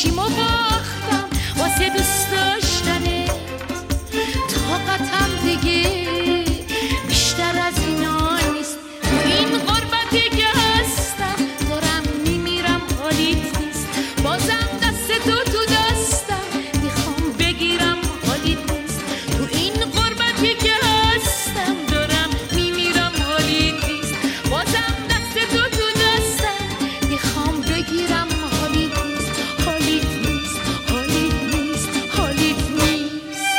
چیمو باختم واسه دوست داشتنه، طاقتم دیگه بیشتر از اینا نیست. تو این غربتی که هستم دارم میمیرم حالیت نیست. بازم دست تو دستم میخوام بگیرم حالیت نیست. تو این غربتی که هستم دارم میمیرم حالیت نیست. بازم دست تو دستم میخوام بگیرم حالیت نیست. حالیت نیست. حالیت نیست. حالیت نیست.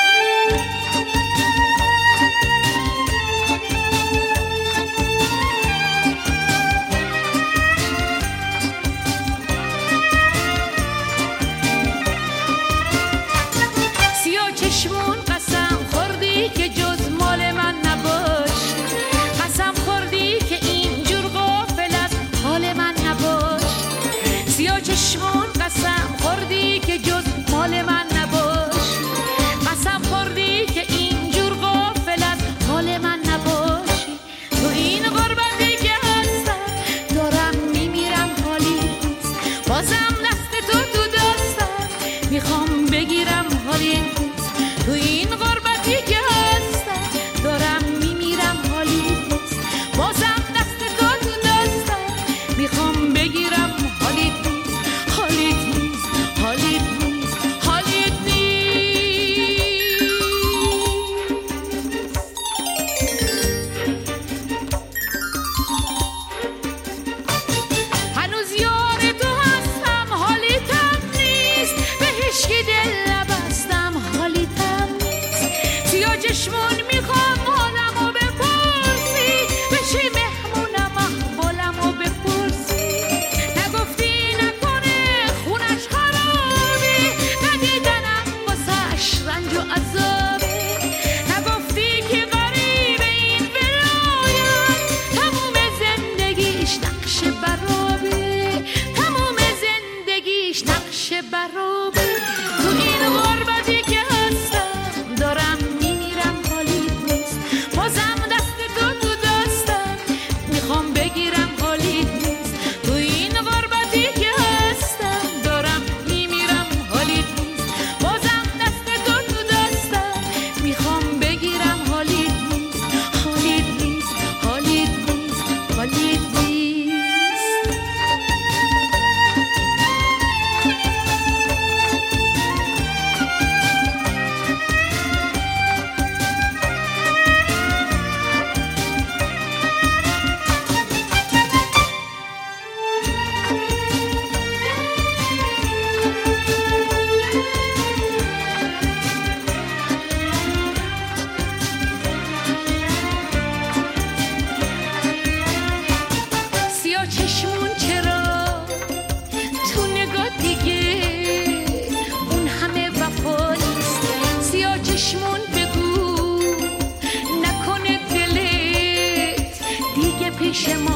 سیاه چشمون قسم خوردی که جز مال من نباشی. قسم خوردی که اینجور غافل از حال من نباشی. سیاه چشمون قسم خوردی که جز مال من نباشی. قسم خوردی که اینجور غافل از حال من نباشی. تو این غربتی که هستم دارم میمیرم حالیت نیست. بازم دست تو دستم میخوام بگیرم حالیت نیست. تو این غربتی که هستم دارم میمیرم حالیت نیست. بازم دست تو دستم میخوام بگیرم حالیت نیست. حالیت نیست. حالیت نیست. حالیت نیست. هنوز یار تو هستم حالیتم نیست. به هیچکی دل نبستم حالیتم نیست. سیاه چشمون میخوام حالمو بپرسی. بشی مهمونم احوالمو بپرسی. نگفتی نکنه خونش خرابه. ندیدنم واسش رنج و عذابه. نگفتی که غریبه این ولایت. تموم زندگیش نقش برابه. تموم زندگیش نقش برابه. تو این غربتی که هستم دارم میمیرم حالیت نیست. بازم دست تو دستم میخوام بگیرم حالیت نیست. تو این غربتی که هستم دارم میمیرم حالیت نیست. بازم دست تو دستم میخوام بگیرم حالیت نیست. حالیت نیست. حالیت نیست. حالیت نیست. سیاه چشمون چرا تو نگاه دیگه اون همه وفا نیست. سیاه چشمون بگو نکنه دلت دیگه پیش ما